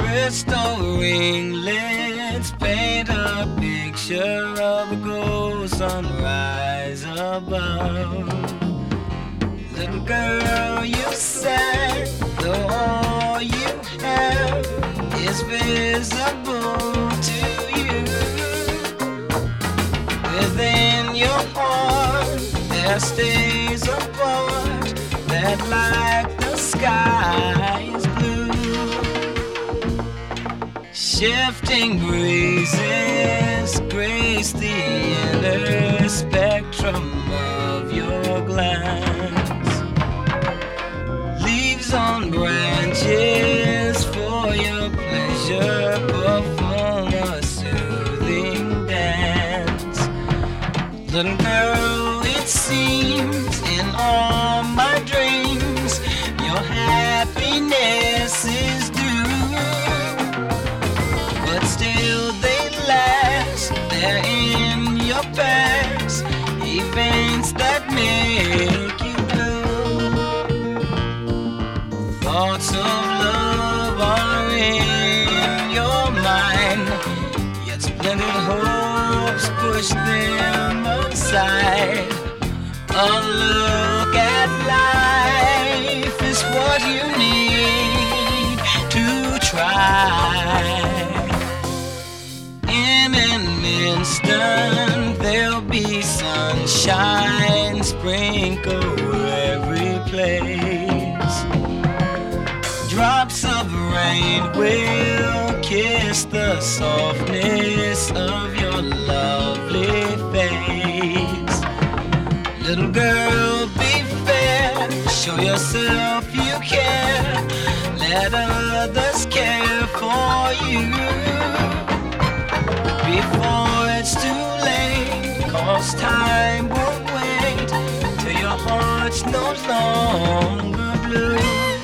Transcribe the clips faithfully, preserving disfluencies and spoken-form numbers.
restoring, let's paint a picture of a gold sunrise above. Little girl, you said though all you have is visible to you. Within your heart there stays a part that like the sky is blue. Shifting breezes grace the inner spectrum of your glance. Leaves on branches for your pleasure, perform a soothing dance. Little girl, it seems in all my dreams your happiness is due, but still they last. They're in your past, events that make you blue. Thoughts of love are in your mind, yet splendid hopes push them aside. A look at life is what you need to try. In an instant there'll be sunshine sprinkle every place. Drops of rain will kiss the softness of your lovely face. Little girl, be fair, show yourself you care, let others care for you before it's too late, 'cause time won't wait till your heart's no longer blue.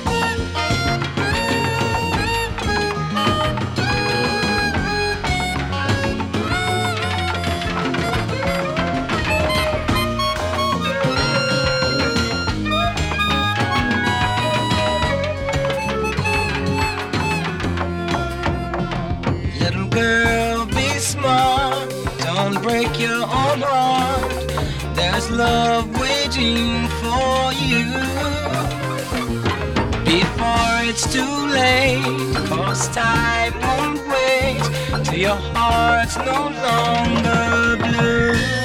Girl, be smart, don't break your own heart. There's love waiting for you before it's too late, 'cause time won't wait till your heart's no longer blue.